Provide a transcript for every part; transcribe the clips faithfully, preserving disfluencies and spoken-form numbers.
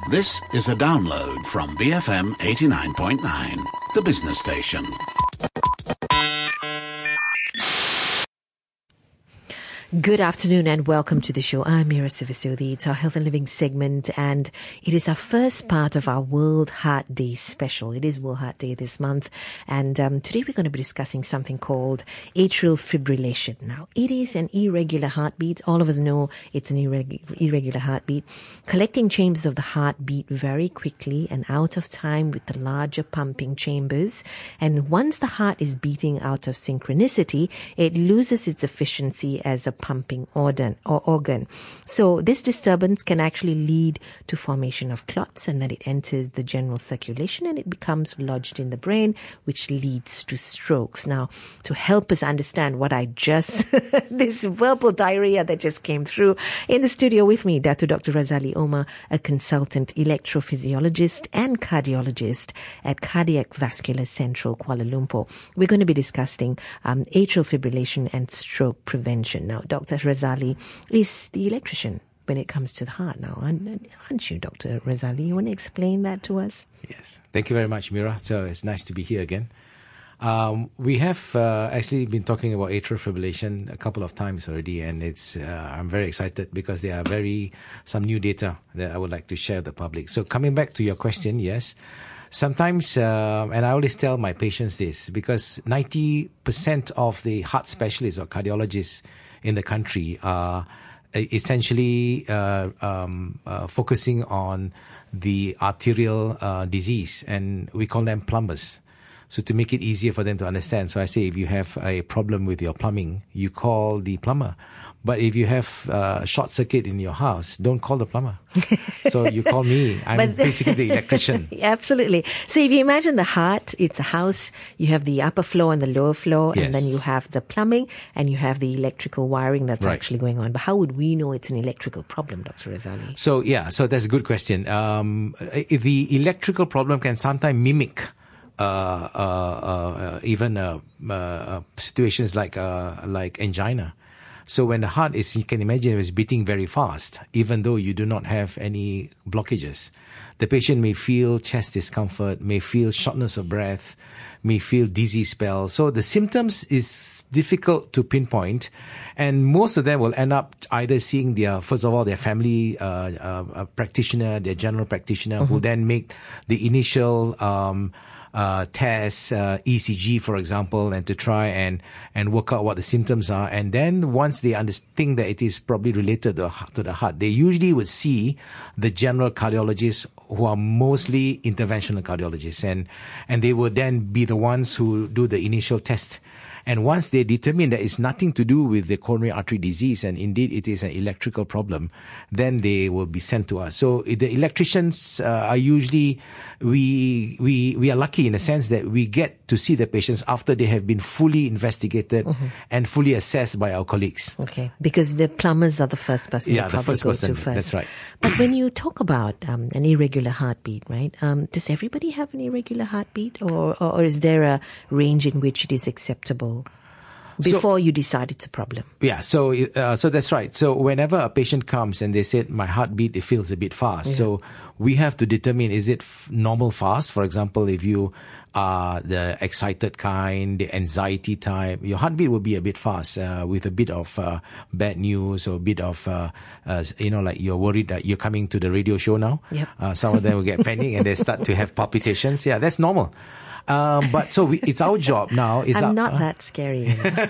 This is a download from B F M eighty-nine point nine, the business station. Good afternoon and welcome to the show. I'm Mira Sivasudi. It's our Health and Living segment and it is our first part of our World Heart Day special. It is World Heart Day this month and um, today we're going to be discussing something called atrial fibrillation. Now, it is an irregular heartbeat. All of us know it's an irreg- irregular heartbeat. Collecting chambers of the heart beat very quickly and out of time with the larger pumping chambers. And once the heart is beating out of synchronicity, it loses its efficiency as a pumping organ or organ. So this disturbance can actually lead to formation of clots and then it enters the general circulation and it becomes lodged in the brain, which leads to strokes. Now, to help us understand what I just, this verbal diarrhea that just came through, in the studio with me, Dato Doctor Razali Omar, a consultant electrophysiologist and cardiologist at Cardiac Vascular Central, Kuala Lumpur. We're going to be discussing um, atrial fibrillation and stroke prevention. Now, Doctor Razali is the electrician when it comes to the heart now, aren't you, Doctor Razali? You want to explain that to us? Yes. Thank you very much, Mira. So it's nice to be here again. Um, we have uh, actually been talking about atrial fibrillation a couple of times already, and it's uh, I'm very excited because there are very some new data that I would like to share with the public. So coming back to your question, yes. Sometimes, uh, and I always tell my patients this, because ninety percent of the heart specialists or cardiologists in the country are essentially uh, um, uh, focusing on the arterial uh, disease, and we call them plumbers. So to make it easier for them to understand, so I say if you have a problem with your plumbing, you call the plumber. But if you have uh, a short circuit in your house, don't call the plumber. So you call me. I'm but basically the electrician. Absolutely. So if you imagine the heart, it's a house. You have the upper floor and the lower floor, yes. And then you have the plumbing and you have the electrical wiring that's right. actually going on. But how would we know it's an electrical problem, Doctor Razali? So yeah, so that's a good question. Um, the electrical problem can sometimes mimic Uh, uh, uh, even uh, uh, situations like uh, like angina. So when the heart is, you can imagine, is beating very fast, even though you do not have any blockages. The patient may feel chest discomfort, may feel shortness of breath, may feel dizzy spell. So the symptoms is difficult to pinpoint, and most of them will end up either seeing their, first of all, their family uh, uh, practitioner, their general practitioner, mm-hmm. who then make the initial um, Uh, tests, uh, E C G, for example, and to try and, and work out what the symptoms are. And then once they understand, think that it is probably related to, to the heart, they usually would see the general cardiologists who are mostly interventional cardiologists. And, and they would then be the ones who do the initial test. And once they determine that it's nothing to do with the coronary artery disease, and indeed it is an electrical problem, then they will be sent to us. So the electricians uh, are usually, we we we are lucky in a sense that we get to see the patients after they have been fully investigated mm-hmm. and fully assessed by our colleagues. Okay, because the plumbers are the first person yeah, you probably the first go person, to first. That's right. But when you talk about um, an irregular heartbeat, right, um, does everybody have an irregular heartbeat, or, or, or is there a range in which it is acceptable before so, you decide it's a problem? Yeah, so uh, so that's right. So whenever a patient comes and they say, my heartbeat, it feels a bit fast. Yeah. So we have to determine, is it f- normal fast? For example, if you are the excited kind, the anxiety type, your heartbeat will be a bit fast uh, with a bit of uh, bad news or a bit of, uh, uh, you know, like you're worried that you're coming to the radio show now. Yep. Uh, some of them will get panic and they start to have palpitations. Yeah, that's normal. Um, but so we, it's our job now. Is I'm our, not uh, that scary. You know?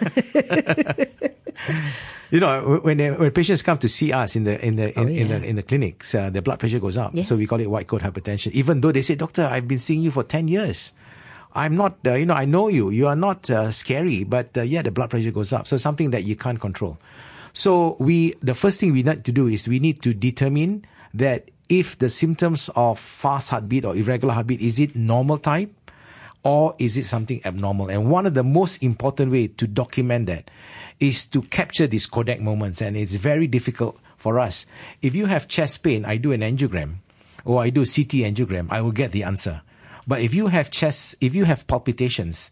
You know, when they, when patients come to see us in the in the in, oh, yeah. in the in the clinics, uh, their blood pressure goes up. Yes. So we call it white coat hypertension. Even though they say, "Doctor, I've been seeing you for ten years. I'm not, uh, you know, I know you. You are not uh, scary, but uh, yeah, the blood pressure goes up. So something that you can't control. So we, the first thing we need to do is we need to determine that if the symptoms of fast heartbeat or irregular heartbeat, is it normal type? Or is it something abnormal? And one of the most important way to document that is to capture these Kodak moments. And it's very difficult for us. If you have chest pain, I do an angiogram or I do C T angiogram, I will get the answer. But if you have chest, if you have palpitations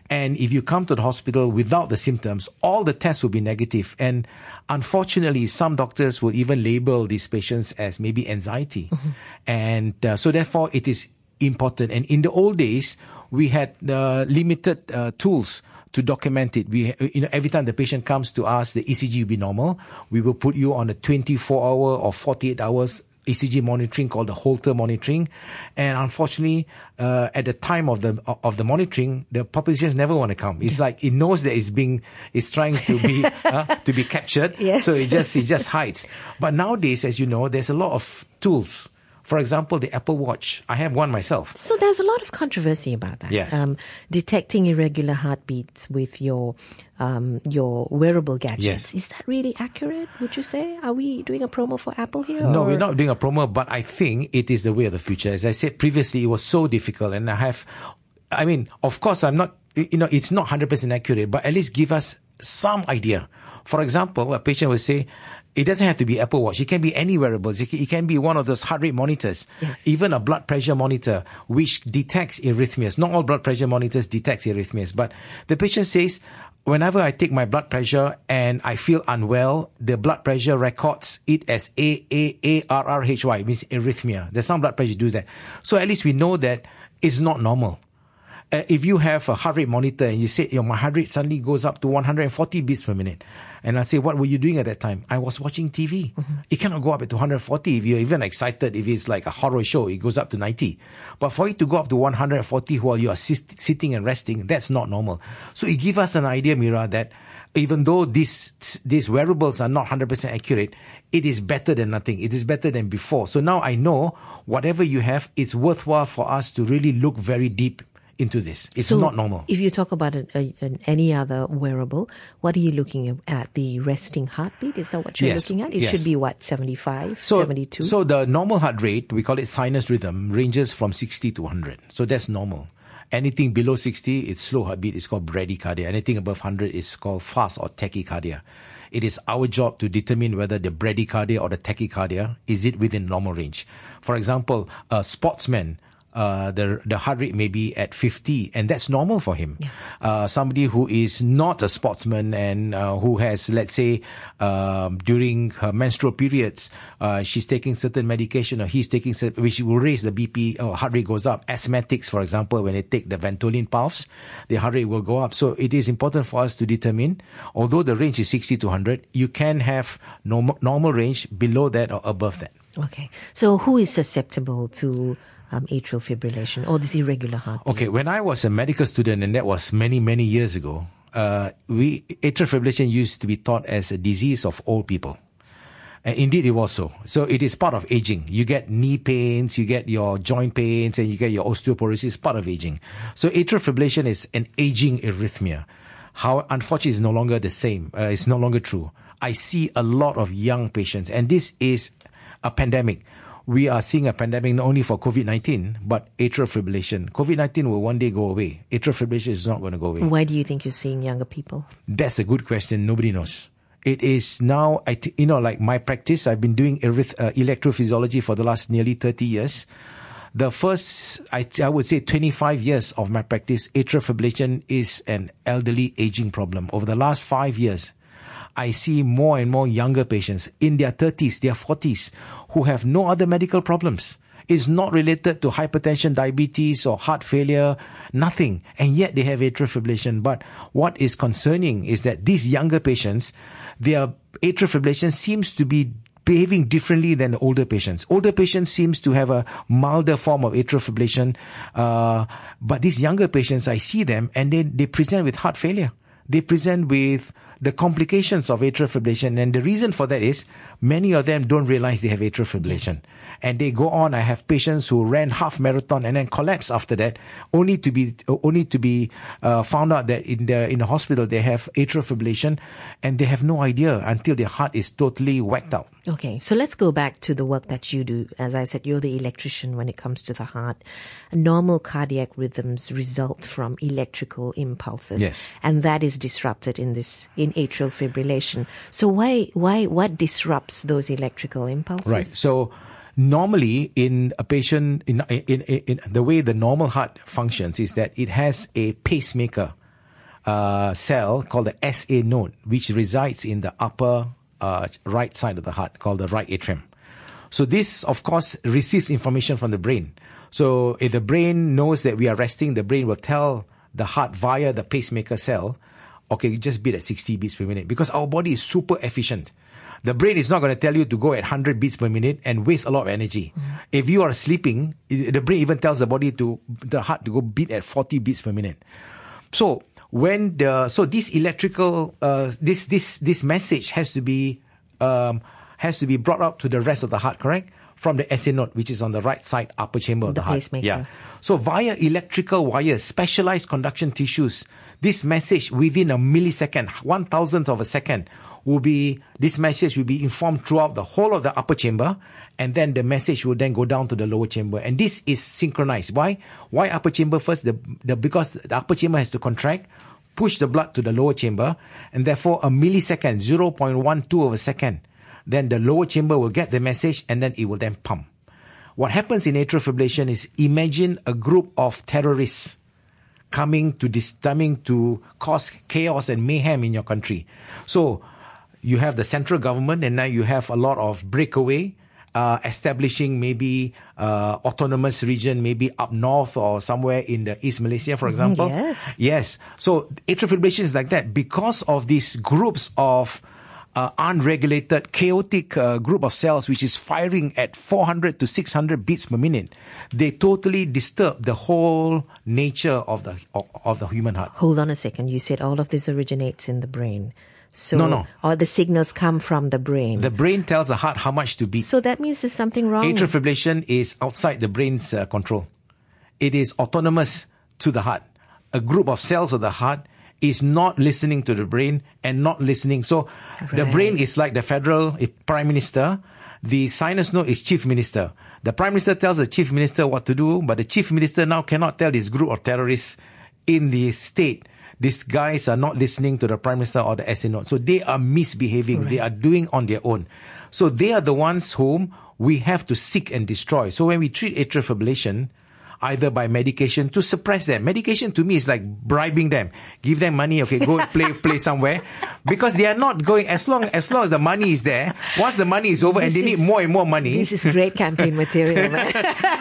And if you come to the hospital without the symptoms, all the tests will be negative. And unfortunately, some doctors will even label these patients as maybe anxiety. Mm-hmm. And uh, so therefore, it is important. And in the old days, we had uh, limited uh, tools to document it. We, you know, every time the patient comes to us, the E C G will be normal. We will put you on a twenty-four hour or forty-eight hours E C G monitoring called the Holter monitoring. And unfortunately, uh, at the time of the of the monitoring, the populations never want to come. It's like it knows that it's being, it's trying to be uh, to be captured. Yes. So it just it just hides. But nowadays, as you know, there's a lot of tools. For example, the Apple Watch. I have one myself. So there's a lot of controversy about that. Yes. Um, detecting irregular heartbeats with your um, your wearable gadgets. Yes. Is that really accurate, would you say? Are we doing a promo for Apple here? No, or? we're not doing a promo, but I think it is the way of the future. As I said previously, it was so difficult. And I have, I mean, of course, I'm not, you know, it's not one hundred percent accurate, but at least give us some idea. For example, a patient will say, it doesn't have to be Apple Watch. It can be any wearables. It can, it can be one of those heart rate monitors, yes. even a blood pressure monitor, which detects arrhythmias. Not all blood pressure monitors detect arrhythmias, but the patient says, whenever I take my blood pressure and I feel unwell, the blood pressure records it as A A A R R H Y, means arrhythmia. There's some blood pressure do that. So at least we know that it's not normal. Uh, if you have a heart rate monitor and you say, your my heart rate suddenly goes up to one hundred forty beats per minute. And I say, what were you doing at that time? I was watching T V. Mm-hmm. It cannot go up to one hundred forty. If you're even excited, if it's like a horror show, it goes up to ninety. But for it to go up to one hundred forty while you are sit- sitting and resting, that's not normal. So it gives us an idea, Mira, that even though these, these wearables are not one hundred percent accurate, it is better than nothing. It is better than before. So now I know whatever you have, it's worthwhile for us to really look very deep into this. It's so not normal. If you talk about a, a, an, any other wearable, what are you looking at? The resting heartbeat? Is that what you're Yes, looking at? It yes. should be what, seventy-five, So, seventy-two? so the normal heart rate, we call it sinus rhythm, ranges from sixty to one hundred. So that's normal. Anything below sixty, it's slow heartbeat. It's called bradycardia. Anything above one hundred is called fast or tachycardia. It is our job to determine whether the bradycardia or the tachycardia, is it within normal range. For example, a sportsman, Uh, the the heart rate may be at fifty, and that's normal for him. Yeah. Uh, somebody who is not a sportsman and uh, who has, let's say, um, during her menstrual periods, uh, she's taking certain medication or he's taking, which will raise the B P or heart rate goes up. Asthmatics, for example, when they take the Ventolin puffs, the heart rate will go up. So it is important for us to determine, although the range is sixty to one hundred, you can have normal, normal range below that or above that. Okay. So who is susceptible to Um, atrial fibrillation or this irregular heartbeat? Okay, when I was a medical student, and that was many, many years ago, uh, we atrial fibrillation used to be taught as a disease of old people. And indeed it was so. So it is part of aging. You get knee pains, you get your joint pains, and you get your osteoporosis, part of aging. So atrial fibrillation is an aging arrhythmia. How, unfortunately, it's no longer the same. Uh, it's no longer true. I see a lot of young patients, and this is a pandemic. We are seeing a pandemic not only for COVID nineteen, but atrial fibrillation. COVID nineteen will one day go away. Atrial fibrillation is not going to go away. Why do you think you're seeing younger people? That's a good question. Nobody knows. It is now, I th- you know, like my practice, I've been doing erith- uh, electrophysiology for the last nearly thirty years. The first, I, I would say twenty-five years of my practice, atrial fibrillation is an elderly aging problem. Over the last five years, I see more and more younger patients in their thirties, their forties, who have no other medical problems. It's not related to hypertension, diabetes, or heart failure, nothing. And yet they have atrial fibrillation. But what is concerning is that these younger patients, their atrial fibrillation seems to be behaving differently than the older patients. Older patients seems to have a milder form of atrial fibrillation. Uh, but these younger patients, I see them and they, they present with heart failure. They present with the complications of atrial fibrillation. And the reason for that is many of them don't realize they have atrial fibrillation. Yes. And they go on. I have patients who ran half marathon and then collapse after that, only to be only to be uh, found out that in the in the hospital they have atrial fibrillation, and they have no idea until their heart is totally whacked out. Okay, so let's go back to the work that you do. As I said, you're the electrician when it comes to the heart. Normal cardiac rhythms result from electrical impulses. Yes. And that is disrupted in this, in atrial fibrillation. So why, why, what disrupts those electrical impulses? Right. So normally in a patient, in, in, in, in the way the normal heart functions is that it has a pacemaker uh, cell called the S A node, which resides in the upper uh, right side of the heart, called the right atrium. So this, of course, receives information from the brain. So if the brain knows that we are resting, the brain will tell the heart via the pacemaker cell, okay, just beat at sixty beats per minute, because our body is super efficient. The brain is not going to tell you to go at one hundred beats per minute and waste a lot of energy. Mm. If you are sleeping, the brain even tells the body to, the heart to go beat at forty beats per minute. So when the, so this electrical, uh, this, this, this message has to be, um, has to be brought up to the rest of the heart, correct? From the S A node, which is on the right side upper chamber of the, the heart. Pacemaker. Yeah. So via electrical wires, specialized conduction tissues, this message within a millisecond, one thousandth of a second, will be, this message will be informed throughout the whole of the upper chamber, and then the message will then go down to the lower chamber. And this is synchronized. Why? Why upper chamber first? The, the, because the upper chamber has to contract, push the blood to the lower chamber, and therefore a millisecond, zero point one two of a second, then the lower chamber will get the message, and then it will then pump. What happens in atrial fibrillation is, imagine a group of terrorists coming to this, coming to cause chaos and mayhem in your country. So you have the central government, and now you have a lot of breakaway, uh, establishing maybe uh, autonomous region, maybe up north or somewhere in the East Malaysia, for example. Yes. Yes. So atrial fibrillation is like that because of these groups of Uh, unregulated, chaotic uh, group of cells which is firing at four hundred to six hundred beats per minute. They totally disturb the whole nature of the of, of the human heart. Hold on a second. You said all of this originates in the brain. So, no, no. Or the signals come from the brain. The brain tells the heart how much to beat. So that means there's something wrong. Atrial fibrillation is outside the brain's uh, control. It is autonomous to the heart. A group of cells of the heart is not listening to the brain and not listening. So right. The brain is like the federal prime minister. The sinus node is chief minister. The prime minister tells the chief minister what to do, but the chief minister now cannot tell this group of terrorists in the state. These guys are not listening to the prime minister or the S A node. So they are misbehaving. Right. They are doing on their own. So they are the ones whom we have to seek and destroy. So when we treat atrial fibrillation, either by medication to suppress them. Medication to me is like bribing them. Give them money, okay, go play play somewhere. Because they are not going, as long as long as the money is there, once the money is over this and they is, need more and more money. This is great campaign material, man.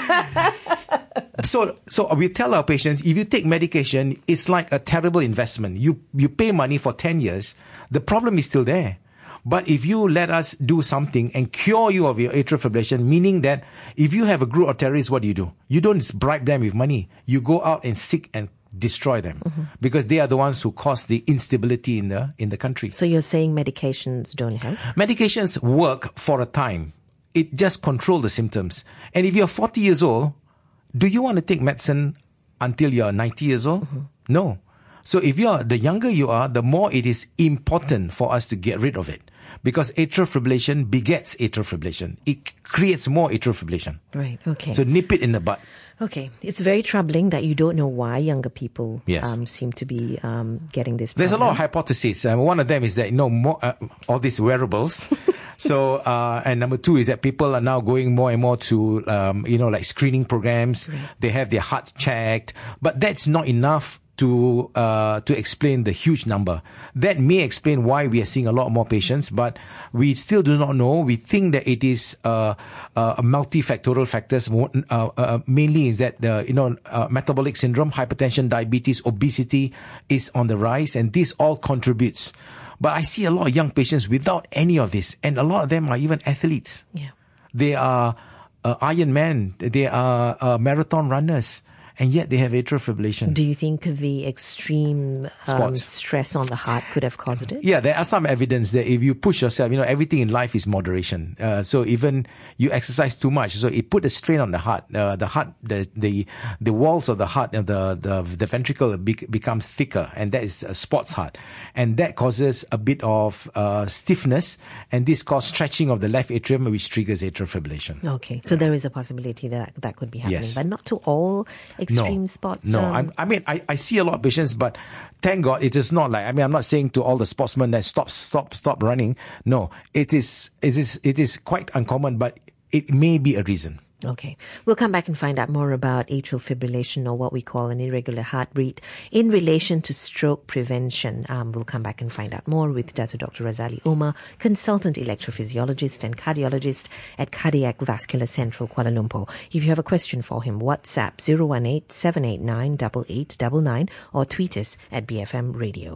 So, so we tell our patients, if you take medication, it's like a terrible investment. You, you pay money for ten years. The problem is still there. But if you let us do something and cure you of your atrial fibrillation, meaning that if you have a group of terrorists, what do you do? You don't bribe them with money. You go out and seek and destroy them, mm-hmm. because they are the ones who cause the instability in the in the country. So you're saying medications don't help? Medications work for a time. It just controls the symptoms. And if you're forty years old, do you want to take medicine until you're ninety years old? Mm-hmm. No. So if you're, the younger you are, the more it is important for us to get rid of it. Because atrial fibrillation begets atrial fibrillation. It creates more atrial fibrillation. Right, okay. So nip it in the bud. Okay. It's very troubling that you don't know why younger people yes. um, seem to be um, getting this problem. There's a lot of hypotheses. Um, one of them is that, you know, more, uh, all these wearables. So, uh, and number two is that people are now going more and more to, um, you know, like screening programs. Right. They have their hearts checked. But that's not enough to uh, to explain the huge number. That may explain why we are seeing a lot more patients, but we still do not know. We think that it is uh, uh, multifactorial factors. Uh, uh, mainly is that the you know uh, metabolic syndrome, hypertension, diabetes, obesity is on the rise, and this all contributes. But I see a lot of young patients without any of this, and a lot of them are even athletes. Yeah, they are uh, Ironman. They are uh, marathon runners. And yet they have atrial fibrillation. Do you think the extreme um, stress on the heart could have caused it? Yeah, there are some evidence that if you push yourself, you know, everything in life is moderation. Uh, so even you exercise too much, so it put a strain on the heart. Uh, the heart, the the the walls of the heart, and the the the ventricle be, becomes thicker, and that is a sports heart, and that causes a bit of uh, stiffness, and this causes stretching of the left atrium, which triggers atrial fibrillation. Okay, so there is a possibility that that could be happening, yes. but not to all extreme no, spots. No, um, I'm, I mean, I, I see a lot of patients, but thank God it is not like, I mean, I'm not saying to all the sportsmen that stop, stop, stop running. No, it is, it is, it is quite uncommon, but it may be a reason. Okay. We'll come back and find out more about atrial fibrillation, or what we call an irregular heartbeat, in relation to stroke prevention. Um, we'll come back and find out more with Doctor Doctor Razali Omar, consultant electrophysiologist and cardiologist at Cardiac Vascular Central, Kuala Lumpur. If you have a question for him, WhatsApp zero one eight, seven eight nine, eight eight nine nine or tweet us at B F M Radio.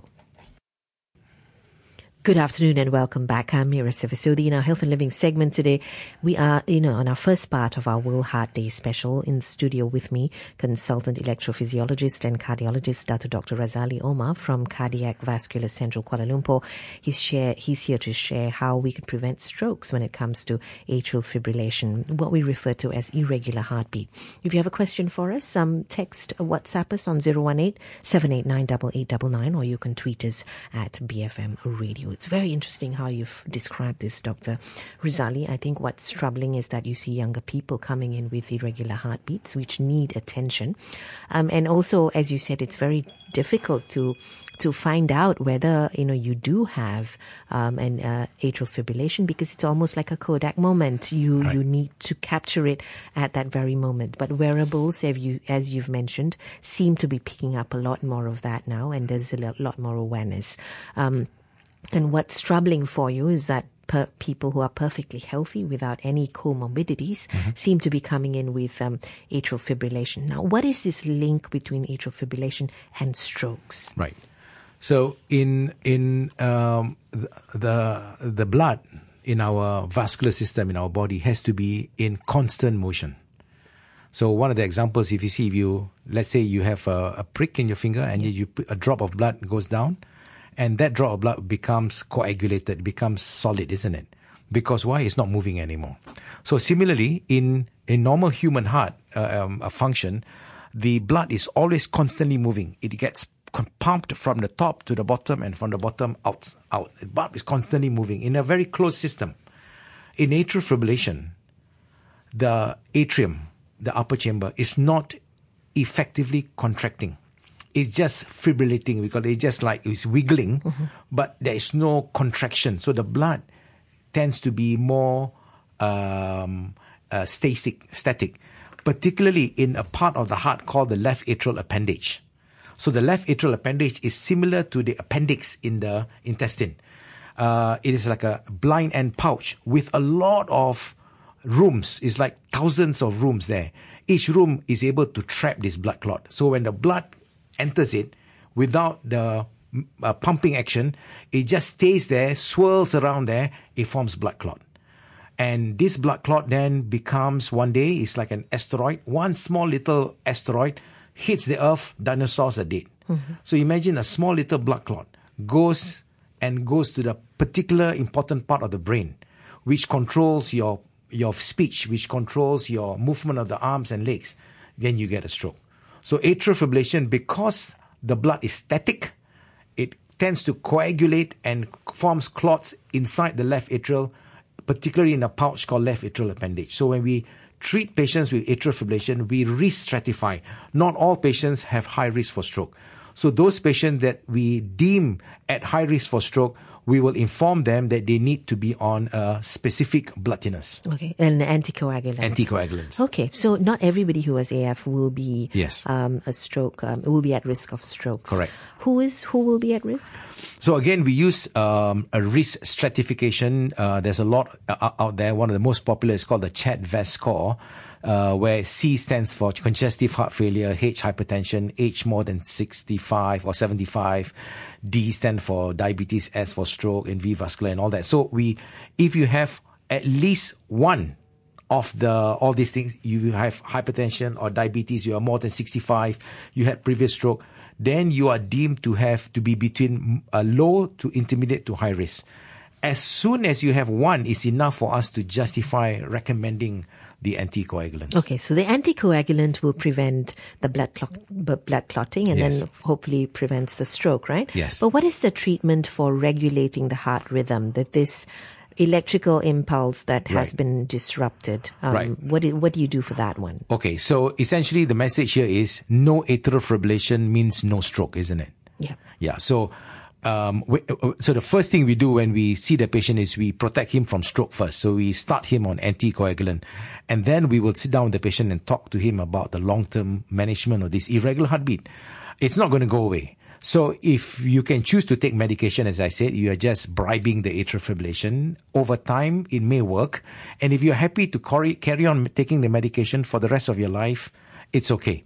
Good afternoon and welcome back. I'm Mira Sivasudi. In our Health and Living segment today, we are, you know, on our first part of our World Heart Day special. In the studio with me, consultant electrophysiologist and cardiologist, Doctor Doctor Razali Omar from Cardiac Vascular Central, Kuala Lumpur. He's, share, he's here to share how we can prevent strokes when it comes to atrial fibrillation, what we refer to as irregular heartbeat. If you have a question for us, um, text or WhatsApp us on zero one eight, seven eight nine, eight eight nine nine, or you can tweet us at B F M Radio. It's very interesting how you've described this, Doctor Razali. I think what's troubling is that you see younger people coming in with irregular heartbeats, which need attention. Um, and also, as you said, it's very difficult to to find out whether, you know, you do have um, an uh, atrial fibrillation, because it's almost like a Kodak moment. You right. you need to capture it at that very moment. But wearables, as, you, as you've mentioned, seem to be picking up a lot more of that now, and there's a lot more awareness. Um, And what's troubling for you is that per people who are perfectly healthy without any comorbidities mm-hmm. seem to be coming in with um, atrial fibrillation. Now, what is this link between atrial fibrillation and strokes? Right. So in in um, the the blood in our vascular system in our body has to be in constant motion. So one of the examples, if you see, if you let's say you have a, a prick in your finger and yeah. you put a drop of blood goes down. And that drop of blood becomes coagulated, becomes solid, isn't it? Because why? It's not moving anymore. So similarly, in a normal human heart uh, um, a function, the blood is always constantly moving. It gets pumped from the top to the bottom and from the bottom out. out. The blood is constantly moving in a very closed system. In atrial fibrillation, the atrium, the upper chamber, is not effectively contracting. It's just fibrillating, because it's just like it's wiggling, mm-hmm. but there is no contraction. So the blood tends to be more um, uh, static, static, particularly in a part of the heart called the left atrial appendage. So the left atrial appendage is similar to the appendix in the intestine. Uh, it is like a blind end pouch with a lot of rooms. It's like thousands of rooms there. Each room is able to trap this blood clot. So when the blood enters it without the uh, pumping action, it just stays there, swirls around there, it forms blood clot. And this blood clot then becomes, one day, it's like an asteroid. One small little asteroid hits the earth, dinosaurs are dead. Mm-hmm. So imagine a small little blood clot goes and goes to the particular important part of the brain, which controls your, your speech, which controls your movement of the arms and legs. Then you get a stroke. So atrial fibrillation, because the blood is static, it tends to coagulate and forms clots inside the left atrial, particularly in a pouch called left atrial appendage. So when we treat patients with atrial fibrillation, we risk stratify. Not all patients have high risk for stroke. So those patients that we deem at high risk for stroke, we will inform them that they need to be on a specific blood thinners. Okay, and anticoagulants. Anticoagulants. Okay, so not everybody who has A F will be yes. um, a stroke, um, will be at risk of strokes. Correct. Who is who will be at risk? So again, we use um, a risk stratification. Uh, there's a lot uh, out there. One of the most popular is called the CHAD-V A S score, uh, where C stands for congestive heart failure, H hypertension, H more than sixty-five or seventy-five. D stand for diabetes, S for stroke, and V vascular and all that. So we, if you have at least one of the all these things, you have hypertension or diabetes, you are more than sixty-five, you had previous stroke, then you are deemed to have to be between a low to intermediate to high risk. As soon as you have one, it's enough for us to justify recommending the anticoagulants. Okay, so the anticoagulant will prevent the blood clot, blood clotting, and yes. then hopefully prevents the stroke, right? Yes. But what is the treatment for regulating the heart rhythm? That this electrical impulse that has right. been disrupted. Um, right. What do, what do you do for that one? Okay, so essentially the message here is no atrial fibrillation means no stroke, isn't it? Yeah. Yeah. So um, we, so the first thing we do when we see the patient is we protect him from stroke first. So we start him on anticoagulant, and then we will sit down with the patient and talk to him about the long-term management of this irregular heartbeat. It's not going to go away. So if you can choose to take medication, as I said, you are just bribing the atrial fibrillation. Over time, it may work. And if you're happy to carry on taking the medication for the rest of your life, it's okay.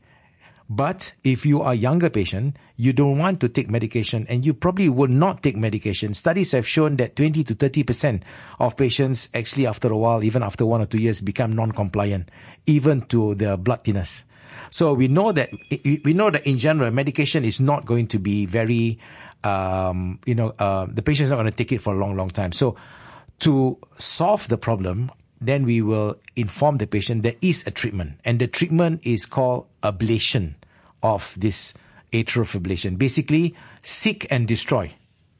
But if you are a younger patient, you don't want to take medication, and you probably will not take medication. Studies have shown that twenty to thirty percent of patients actually after a while, even after one or two years, become non-compliant, even to the blood thinners. So we know that we know that in general, medication is not going to be very, um, you know, uh, the patient is not going to take it for a long, long time. So to solve the problem, then we will inform the patient there is a treatment, and the treatment is called ablation of this atrial fibrillation. Basically, seek and destroy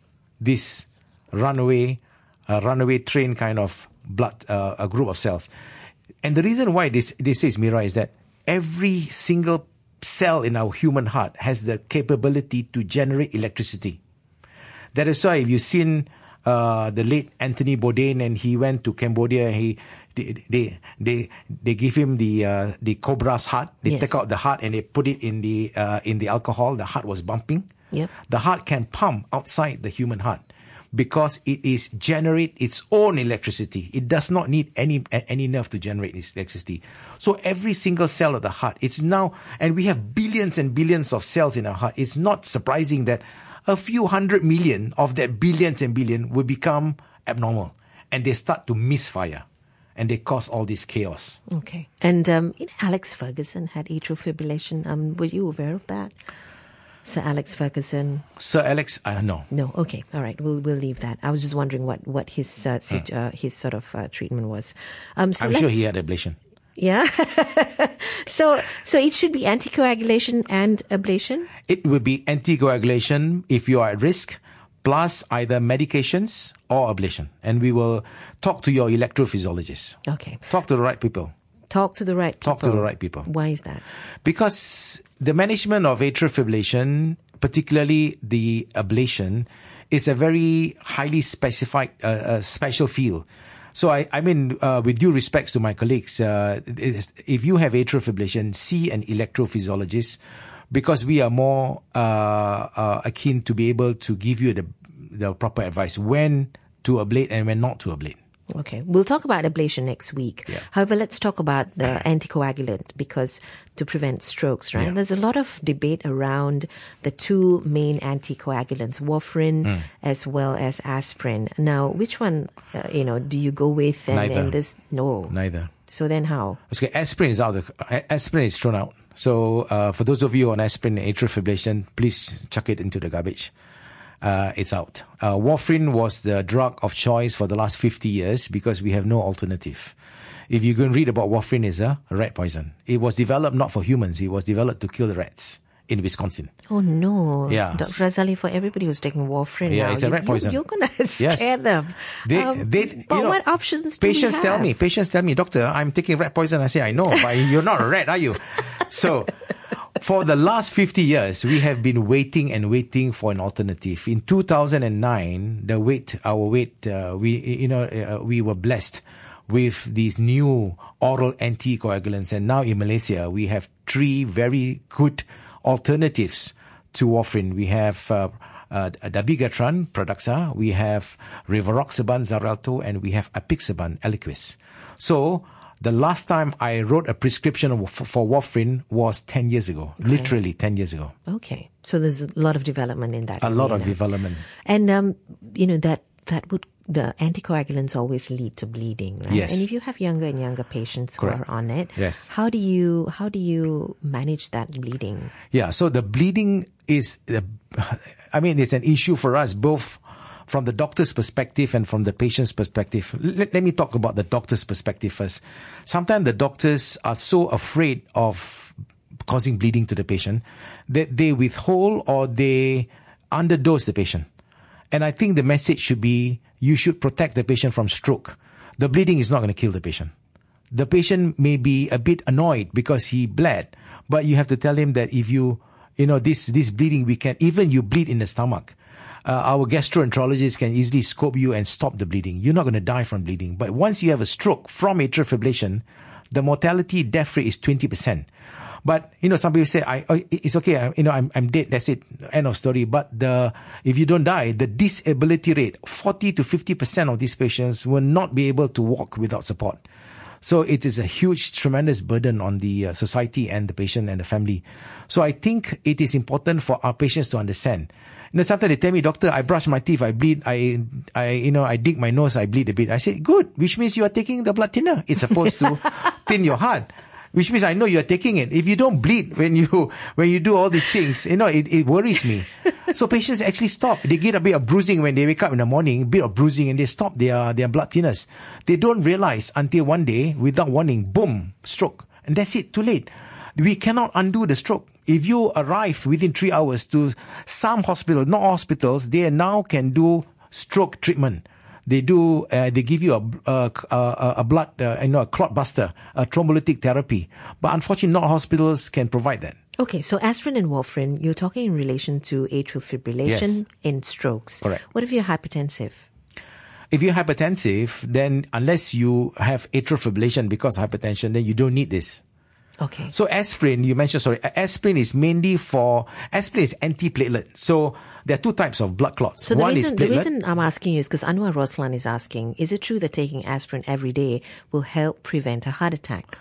this runaway, uh, runaway train kind of blood, uh, a group of cells. And the reason why this this is, Mira, is that every single cell in our human heart has the capability to generate electricity. That is why if you've seen uh, the late Anthony Bourdain, and he went to Cambodia, he they they they, they give him the uh, the cobra's heart. They Yes. take out the heart and they put it in the uh, in the alcohol. The heart was bumping. Yep. The heart can pump outside the human heart because it is generate its own electricity. It does not need any any nerve to generate its electricity. So every single cell of the heart, it's now, and we have billions and billions of cells in our heart. It's not surprising that a few hundred million of that billions and billion will become abnormal, and they start to misfire, and they cause all this chaos. Okay. And um, you know, Alex Ferguson had atrial fibrillation. Um, were you aware of that? Sir Alex Ferguson. Sir Alex, uh, no. No, okay, all right. We'll we'll leave that. I was just wondering what what his uh, sit, uh, his sort of uh, treatment was. Um, so I'm sure let's- he had ablation. Yeah. so so it should be anticoagulation and ablation. It will be anticoagulation if you are at risk, plus either medications or ablation. And we will talk to your electrophysiologist. Okay. Talk to the right people. Talk to the right people. Talk to the right people. Why is that? Because the management of atrial fibrillation, particularly the ablation, is a very highly specified, uh, uh, special field. So I, I mean, uh, with due respects to my colleagues, uh, it is- if you have atrial fibrillation, see an electrophysiologist, because we are more uh, uh, akin to be able to give you the the proper advice when to ablate and when not to ablate. Okay. We'll talk about ablation next week. Yeah. However, let's talk about the anticoagulant, because to prevent strokes, right? Yeah. There's a lot of debate around the two main anticoagulants, warfarin Mm. as well as aspirin. Now, which one, uh, you know, do you go with? And, Neither. and this, no. Neither. So then how? Okay, aspirin is out. Of the, aspirin is thrown out. So uh, for those of you on aspirin and atrial fibrillation, please chuck it into the garbage. Uh, it's out. Uh, warfarin was the drug of choice for the last fifty years because we have no alternative. If you go and read about warfarin, is a rat poison. It was developed not for humans. It was developed to kill the rats in Wisconsin. Oh no. Yeah. Doctor Razali, for everybody who's taking warfarin Yeah, now, it's a you- rat you- poison. You're going to scare Yes. them. They, Um, they, but you know, what options do patients we tell have? me, patients tell me, doctor, I'm taking rat poison. I say, I know, but you're not a rat, are you? So, for the last fifty years, we have been waiting and waiting for an alternative. In two thousand nine, the wait, our wait, uh, we, you know, uh, we were blessed with these new oral anticoagulants. And now in Malaysia, we have three very good alternatives to warfarin. We have uh, uh, dabigatran, Pradaxa, we have rivaroxaban, Xarelto, and we have apixaban, Eliquis. So the last time I wrote a prescription for, for warfarin was ten years ago, literally ten years ago. Okay. So there's a lot of development in that. A lot of arena. development. And, um, you know, that, that would, the anticoagulants always lead to bleeding, right? Yes. And if you have younger and younger patients who Correct. are on it, Yes. how do you, how do you manage that bleeding? Yeah, so the bleeding is, uh, I mean, it's an issue for us, both from the doctor's perspective and from the patient's perspective. Let, let me talk about the doctor's perspective first. Sometimes the doctors are so afraid of causing bleeding to the patient that they withhold or they underdose the patient. And I think the message should be, you should protect the patient from stroke. The bleeding is not going to kill the patient. The patient may be a bit annoyed because he bled, but you have to tell him that if you, you know, this, this bleeding, we can, even you bleed in the stomach, uh, our gastroenterologist can easily scope you and stop the bleeding. You're not going to die from bleeding. But once you have a stroke from atrial fibrillation, the mortality death rate is twenty percent. But, you know, some people say, I, oh, it's okay, I, you know, I'm, I'm dead, that's it, end of story. But the, if you don't die, the disability rate, forty to fifty percent of these patients will not be able to walk without support. So it is a huge, tremendous burden on the uh, society and the patient and the family. So I think it is important for our patients to understand. You know, sometimes they tell me, doctor, I brush my teeth, I bleed, I, I, you know, I dig my nose, I bleed a bit. I say, good, which means you are taking the blood thinner. It's supposed to thin your heart. Which means I know you're taking it. If you don't bleed when you, when you do all these things, you know, it, it worries me. So patients actually stop. They get a bit of bruising when they wake up in the morning, a bit of bruising, and they stop their, their blood thinners. They don't realize until one day, without warning, boom, stroke. And that's it, too late. We cannot undo the stroke. If you arrive within three hours to some hospitals, not hospitals, they now can do stroke treatment. They do, uh, they give you a, a, a, a blood, uh, you know, a clot buster, a thrombolytic therapy. But unfortunately, not hospitals can provide that. Okay, so aspirin and warfarin, you're talking in relation to atrial fibrillation Yes. in strokes. Correct. What if you're hypertensive? If you're hypertensive, then unless you have atrial fibrillation because of hypertension, then you don't need this. Okay. So aspirin, you mentioned, sorry, aspirin is mainly for, aspirin is antiplatelet. So there are two types of blood clots. So the One reason, is the platelet. reason I'm asking you is because Anwar Roslan is asking, is it true that taking aspirin every day will help prevent a heart attack?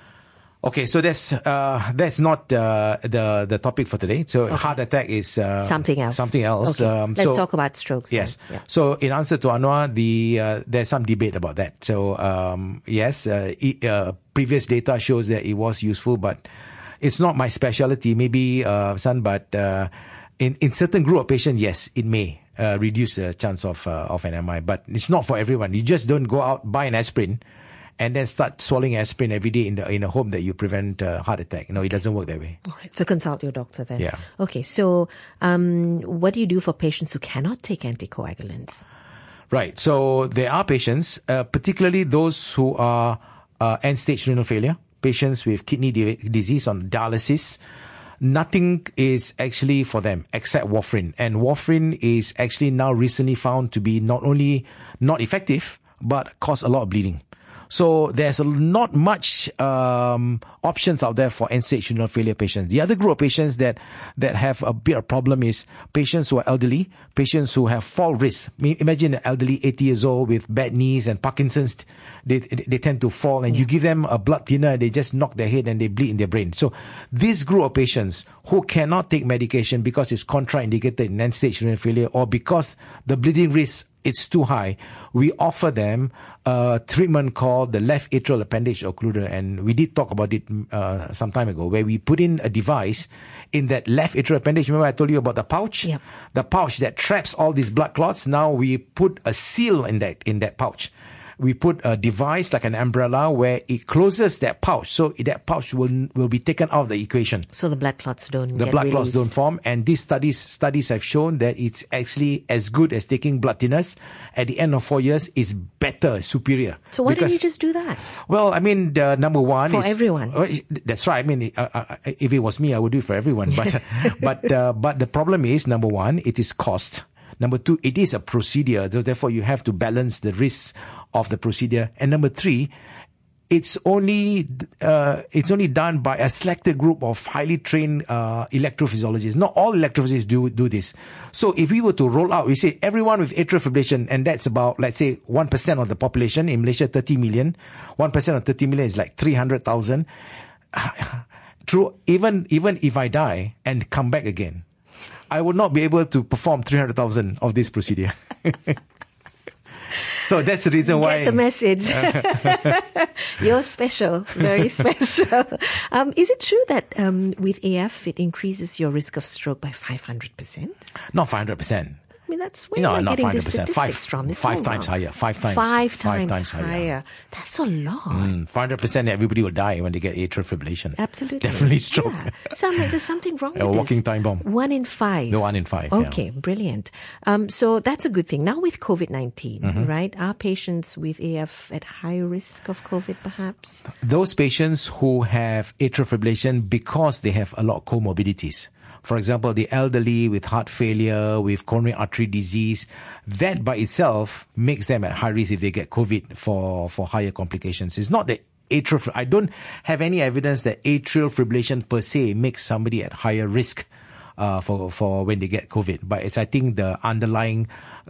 Okay, so that's uh, that's not uh, the the topic for today. So Okay. heart attack is uh, Something else. Something else. Okay. Um, Let's so, talk about strokes. then. Yes. Yeah. So in answer to Anwar, the uh, there's some debate about that. So um, yes, uh, e- uh, previous data shows that it was useful, but it's not my specialty. Maybe uh, son, but uh, in in certain group of patients, yes, it may uh, reduce the chance of uh, of an M I, but it's not for everyone. You just don't go out buy an aspirin and then start swallowing aspirin every day in the in a hope that you prevent uh, heart attack. No, it doesn't work that way. All right. So consult your doctor then. Yeah. Okay. So um, what do you do for patients who cannot take anticoagulants? Right. So there are patients, uh, particularly those who are uh, end-stage renal failure, patients with kidney di- disease on dialysis. Nothing is actually for them except warfarin. And warfarin is actually now recently found to be not only not effective, but cause a lot of bleeding. So there's a, not much um, options out there for end-stage renal failure patients. The other group of patients that that have a bit of problem is patients who are elderly, patients who have fall risk. I mean, imagine an elderly eighty years old with bad knees and Parkinson's. They they tend to fall, and you give them a blood thinner, they just knock their head and they bleed in their brain. So this group of patients who cannot take medication because it's contraindicated in end-stage renal failure or because the bleeding risk it's too high, we offer them a treatment called the left atrial appendage occluder. And we did talk about it uh, some time ago, where we put in a device in that left atrial appendage. Remember I told you about the pouch? Yep. The pouch that traps all these blood clots. Now we put a seal in that, in that pouch. We put a device like an umbrella where it closes that pouch. So that pouch will will be taken out of the equation. So the blood clots don't The get blood clots released. don't form, and these studies studies have shown that it's actually as good as taking blood thinners. At the end of four years, is better, superior. So why Because- don't you just do that? Well, I mean, the number one For is everyone. Uh, That's right. I mean, uh, uh, if it was me, I would do it for everyone. But but uh, but the problem is, number one, it is cost. Number two, it is a procedure, so therefore you have to balance the risks of the procedure. And number three, it's only uh, it's only done by a selected group of highly trained uh, electrophysiologists. Not all electrophysiologists do do this. So if we were to roll out, we say everyone with atrial fibrillation, and that's about, let's say, one percent of the population in Malaysia, thirty million. one percent of thirty million is like three hundred thousand. True, even even if I die and come back again, I would not be able to perform three hundred thousand of this procedure. So that's the reason why. Get the message. You're special, very special. Um, is it true that um, with A F it increases your risk of stroke by five hundred percent? Not five hundred percent. I mean, that's where No, you're not getting the five hundred percent. statistics Five- from. It's five all times wrong. higher. Five times- Five five times, times higher. higher. That's a lot. Mm, five hundred percent everybody will die when they get atrial fibrillation. Absolutely. Definitely stroke. Yeah. So I'm like, there's something wrong A with this. walking time bomb. One in five. No, one in five, yeah. Okay, brilliant. Um, so that's a good thing. Now with COVID nineteen, Mm-hmm. right? Are patients with A F at high risk of COVID perhaps? Those patients who have atrial fibrillation because they have a lot of comorbidities. For example, the elderly with heart failure, with coronary artery disease, that by itself makes them at high risk if they get COVID for, for higher complications. It's not that atrial, I don't have any evidence that atrial fibrillation per se makes somebody at higher risk uh, for, for when they get COVID. But it's, I think, the underlying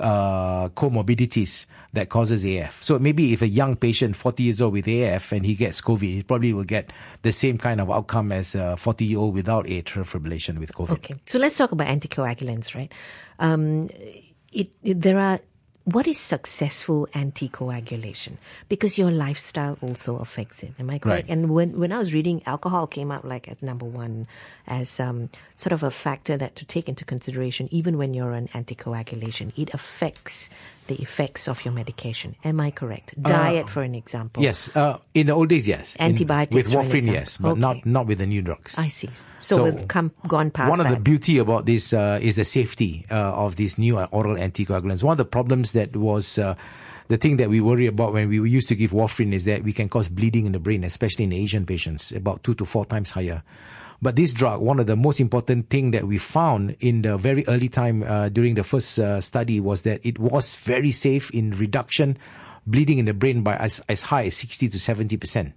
uh, comorbidities that causes A F. So maybe if a young patient, forty years old with A F, and he gets COVID, he probably will get the same kind of outcome as a forty-year-old without atrial fibrillation with COVID. Okay, so let's talk about anticoagulants, right? Um, it, it, there are... What is successful anticoagulation? Because your lifestyle also affects it. Am I correct? Right. And when, when I was reading, alcohol came out like as number one, as um, sort of a factor that to take into consideration, even when you're on anticoagulation. It affects the effects of your medication. Am I correct? Diet, uh, for an example. Yes. Uh, in the old days, yes. Antibiotics, in, with warfarin, yes, but okay. not not with the new drugs. I see. So, so we've come gone past one that. One of the beauty about this uh, is the safety uh, of these new oral anticoagulants. One of the problems that was uh, the thing that we worry about when we used to give warfarin is that we can cause bleeding in the brain, especially in Asian patients, about two to four times higher. But this drug, one of the most important thing that we found in the very early time uh, during the first uh, study was that it was very safe in reduction bleeding in the brain by as, as high as sixty to seventy percent.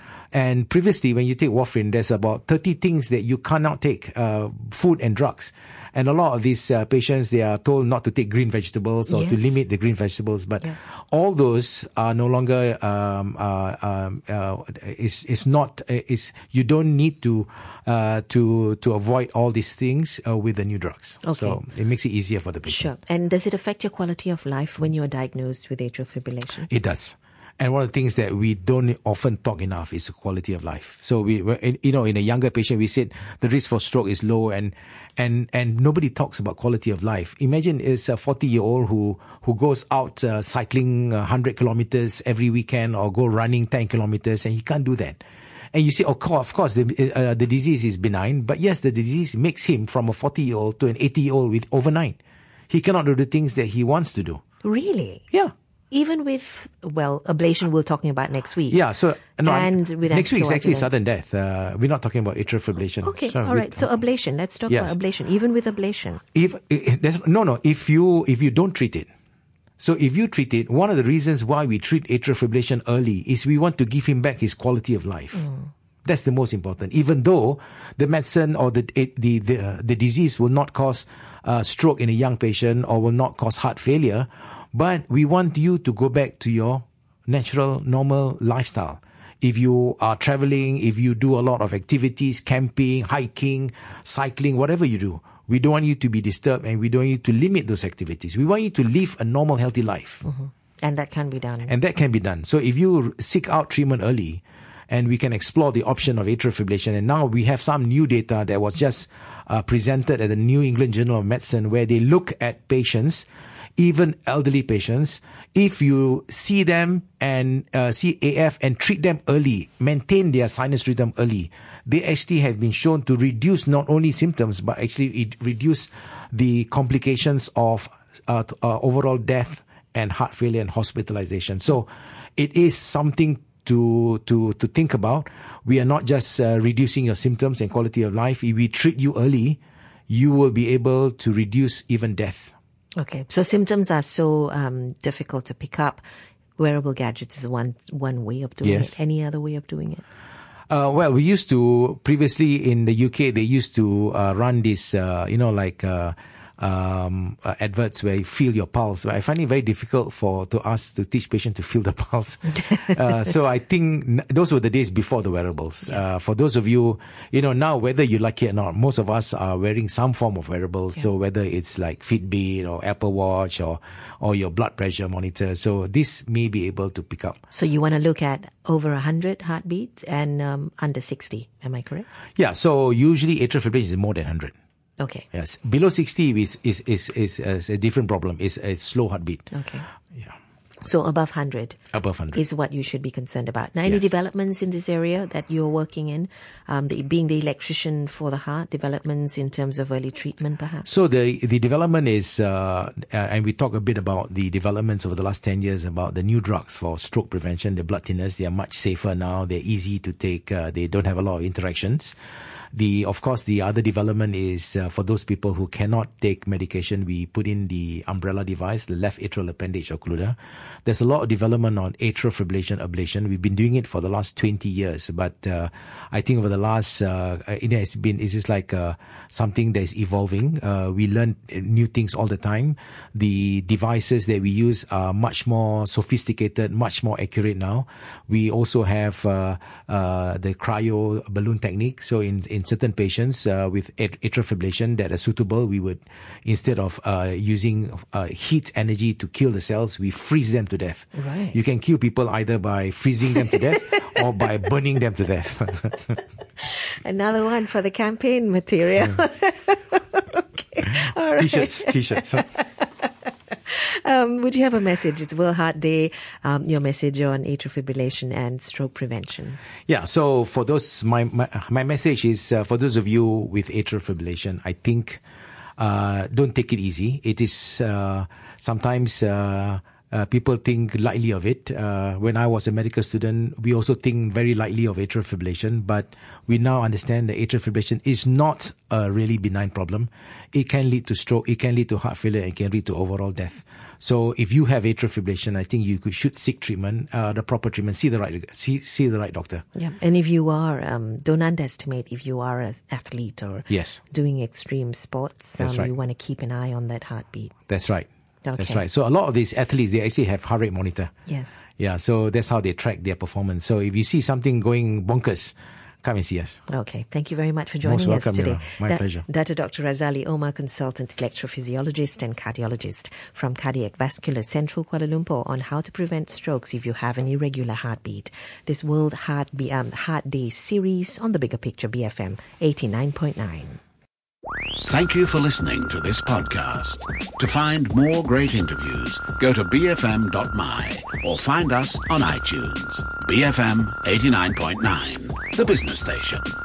And previously, when you take warfarin, there's about thirty things that you cannot take, uh, food and drugs. And a lot of these uh, patients, they are told not to take green vegetables or yes. to limit the green vegetables. But yeah. all those are no longer, um, uh, um, uh, is, is not, is, you don't need to, uh, to, to avoid all these things uh, with the new drugs. Okay. So it makes it easier for the patient. Sure. And does it affect your quality of life when you are diagnosed with atrial fibrillation? It does. And one of the things that we don't often talk enough is the quality of life. So we, you know, in a younger patient, we said the risk for stroke is low, and and and nobody talks about quality of life. Imagine it's a forty-year-old who who goes out uh, cycling one hundred kilometers every weekend or go running ten kilometers, and he can't do that. And you say, of course, of course, the uh, the disease is benign, but yes, the disease makes him from a forty-year-old to an eighty-year-old with overnight. He cannot do the things that he wants to do. Really? Yeah. Even with, well, ablation we're talking about next week. Yeah, so no, and with next week is actually sudden death. Uh, we're not talking about atrial fibrillation. Okay, so all right. So ablation. Let's talk yes. about ablation. Even with ablation. If if no, no. If you if you don't treat it, so if you treat it, one of the reasons why we treat atrial fibrillation early is we want to give him back his quality of life. Mm. That's the most important. Even though the medicine or the the the, uh, the disease will not cause uh, stroke in a young patient or will not cause heart failure. But we want you to go back to your natural, normal lifestyle. If you are traveling, if you do a lot of activities, camping, hiking, cycling, whatever you do, we don't want you to be disturbed, and we don't want you to limit those activities. We want you to live a normal, healthy life. Mm-hmm. And that can be done. And that can be done. So if you seek out treatment early, and we can explore the option of atrial fibrillation. And now we have some new data that was just uh, presented at the New England Journal of Medicine, where they look at patients, even elderly patients. If you see them and uh, see A F and treat them early, maintain their sinus rhythm early, they actually have been shown to reduce not only symptoms, but actually it reduce the complications of uh, uh, overall death and heart failure and hospitalization. So it is something to to to think about. We are not just uh, reducing your symptoms and quality of life. If we treat you early, you will be able to reduce even death. Okay, so symptoms are so um, difficult to pick up. Wearable gadgets is one one way of doing yes. it. Any other way of doing it? Uh, well, we used to, previously in the U K, they used to uh, run this, uh, you know, like uh, um, uh, adverts where you feel your pulse. I find it very difficult for to us to teach patients to feel the pulse. uh, so I think n- those were the days before the wearables. Yeah. Uh, for those of you, you know, now whether you like it or not, most of us are wearing some form of wearables. Yeah. So whether it's like Fitbit or Apple Watch or or your blood pressure monitor. So this may be able to pick up. So you want to look at over one hundred heartbeats and um, under sixty. Am I correct? Yeah. So usually atrial fibrillation is more than one hundred. Okay. Yes. Below sixty is is is is, is a different problem. It's a slow heartbeat. Okay. Yeah. So above one hundred. Above one hundred is what you should be concerned about. Now, any yes. developments in this area that you're working in, um, the, being the electrician for the heart, developments in terms of early treatment, perhaps? So the the development is, uh, uh, and we talk a bit about the developments over the last ten years about the new drugs for stroke prevention, the blood thinners. They are much safer now. They're easy to take. Uh, they don't have a lot of interactions. The of course the other development is uh, for those people who cannot take medication, we put in the umbrella device, the left atrial appendage occluder. There's a lot of development on atrial fibrillation ablation. We've been doing it for the last twenty years, but uh, I think over the last uh, it has been it's just like uh, something that is evolving. Uh, we learn new things all the time. The devices that we use are much more sophisticated, much more accurate now. We also have uh, uh, the cryo balloon technique. So in, in certain patients uh, with atrial fibrillation that are suitable, we would, instead of uh, using uh, heat energy to kill the cells, we freeze them to death. Right. You can kill people either by freezing them to death or by burning them to death. Another one for the campaign material. Okay. All right. T-shirts, T-shirts. Um, would you have a message? It's World Heart Day. Um, your message on atrial fibrillation and stroke prevention. Yeah. So for those, my my, my message is uh, for those of you with atrial fibrillation. I think uh, don't take it easy. It is uh, sometimes. Uh, Uh, people think lightly of it. Uh, when I was a medical student, we also think very lightly of atrial fibrillation, but we now understand that atrial fibrillation is not a really benign problem. It can lead to stroke, it can lead to heart failure, and can lead to overall death. So if you have atrial fibrillation, I think you could, should seek treatment, uh, the proper treatment, see the right, see, see the right doctor. Yeah. And if you are, um, don't underestimate if you are an athlete or yes. doing extreme sports, That's um, right. you want to keep an eye on that heartbeat. That's right. Okay. That's right. So a lot of these athletes, they actually have heart rate monitor. Yes. Yeah. So that's how they track their performance. So if you see something going bonkers, come and see us. Okay. Thank you very much for joining Most welcome, us today. Mira. My Da- pleasure. Doctor Doctor Razali Omar, consultant electrophysiologist and cardiologist from Cardiac Vascular Central Kuala Lumpur, on how to prevent strokes if you have an irregular heartbeat. This World Heart, Be- um, Heart Day series on the Bigger Picture B F M eighty-nine point nine. Thank you for listening to this podcast. To find more great interviews, go to b f m dot m y or find us on iTunes. B F M eighty-nine point nine, the business station.